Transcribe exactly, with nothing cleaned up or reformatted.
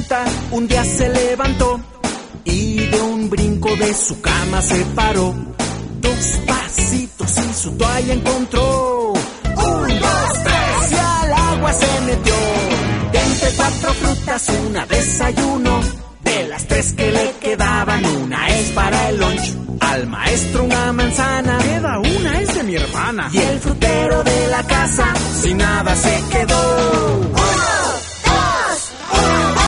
Cenicienta un día se levantó y de un brinco de su cama se paró. Dos pasitos y su toalla encontró. Un, dos, tres y al agua se metió. De entre cuatro frutas una desayuno. De las tres que le quedaban una es para el lunch. Al maestro una manzana. Queda una, es de mi hermana. Y el frutero de la casa sin nada se quedó. ¡Uno!